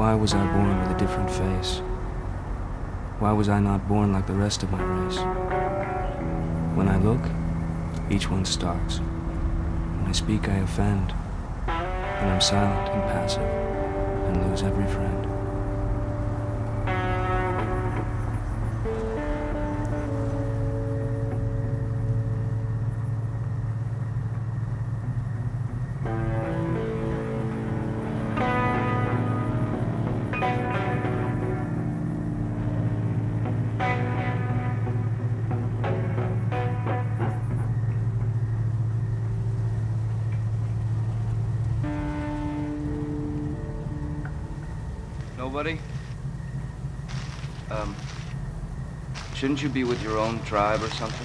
Why was I born with a different face? Why was I not born like the rest of my race? When I look, each one starts. When I speak, I offend. When I'm silent and passive, and lose every friend. Nobody? Shouldn't you be with your own tribe or something?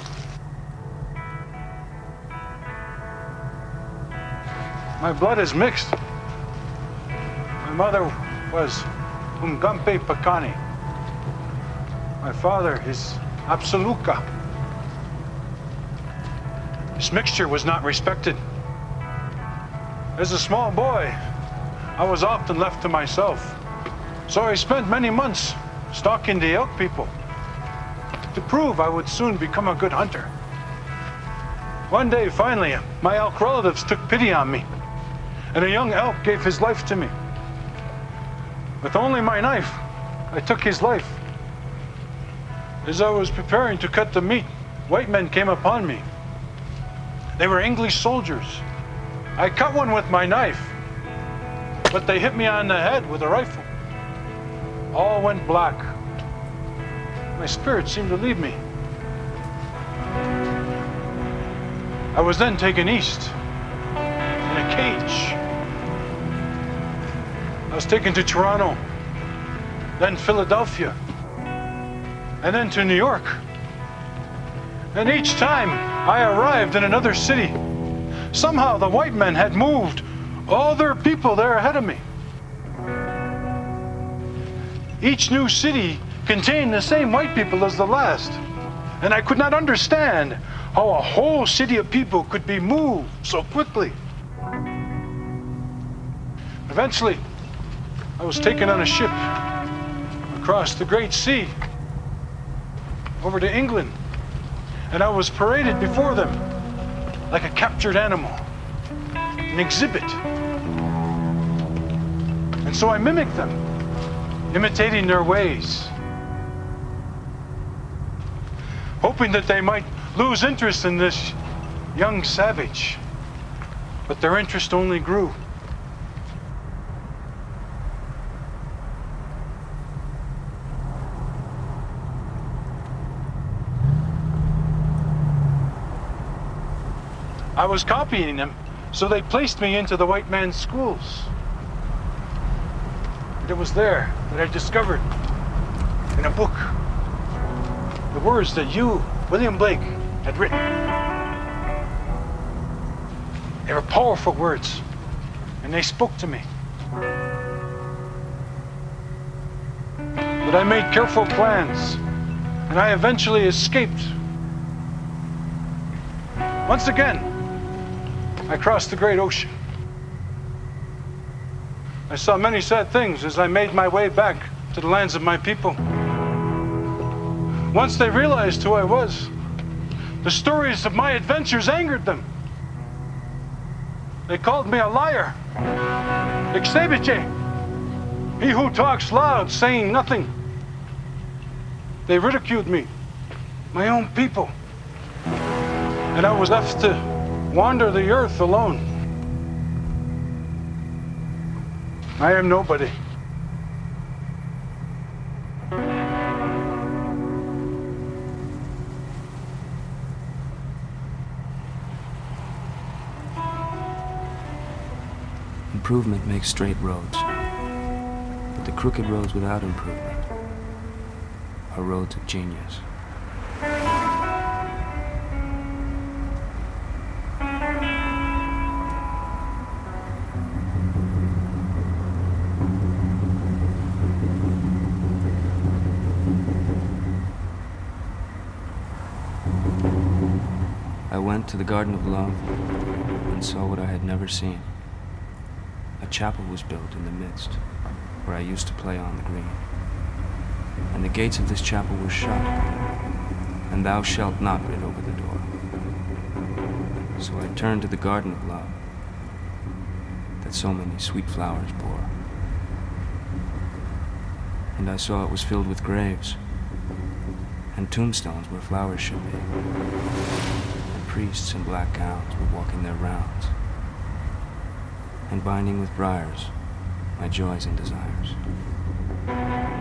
My blood is mixed. My mother was Umgampe Pakani. My father is Absoluka. This mixture was not respected. As a small boy, I was often left to myself. So I spent many months stalking the elk people to prove I would soon become a good hunter. One day, finally, my elk relatives took pity on me, and a young elk gave his life to me. With only my knife, I took his life. As I was preparing to cut the meat, white men came upon me. They were English soldiers. I cut one with my knife, but they hit me on the head with a rifle. All went black. My spirit seemed to leave me. I was then taken east in a cage. I was taken to Toronto, then Philadelphia, and then to New York. And each time I arrived in another city, somehow the white men had moved all their people there ahead of me. Each new city contained the same white people as the last, and I could not understand how a whole city of people could be moved so quickly. Eventually, I was taken on a ship across the Great Sea over to England, and I was paraded before them like a captured animal, an exhibit. And so I mimicked them, imitating their ways, hoping that they might lose interest in this young savage. But their interest only grew. I was copying them, so they placed me into the white man's schools. And it was there that I discovered, in a book, the words that you, William Blake, had written. They were powerful words, and they spoke to me. But I made careful plans, and I eventually escaped. Once again, I crossed the great ocean. I saw many sad things as I made my way back to the lands of my people. Once they realized who I was, the stories of my adventures angered them. They called me a liar, Ixebiche, he who talks loud, saying nothing. They ridiculed me, my own people, and I was left to wander the earth alone. I am nobody. Improvement makes straight roads, but the crooked roads without improvement are roads of genius. I went to the Garden of Love and saw what I had never seen. A chapel was built in the midst, where I used to play on the green. And the gates of this chapel were shut, and thou shalt not writ over the door. So I turned to the garden of love, that so many sweet flowers bore. And I saw it was filled with graves, and tombstones where flowers should be, and priests in black gowns were walking their rounds, and binding with briars my joys and desires.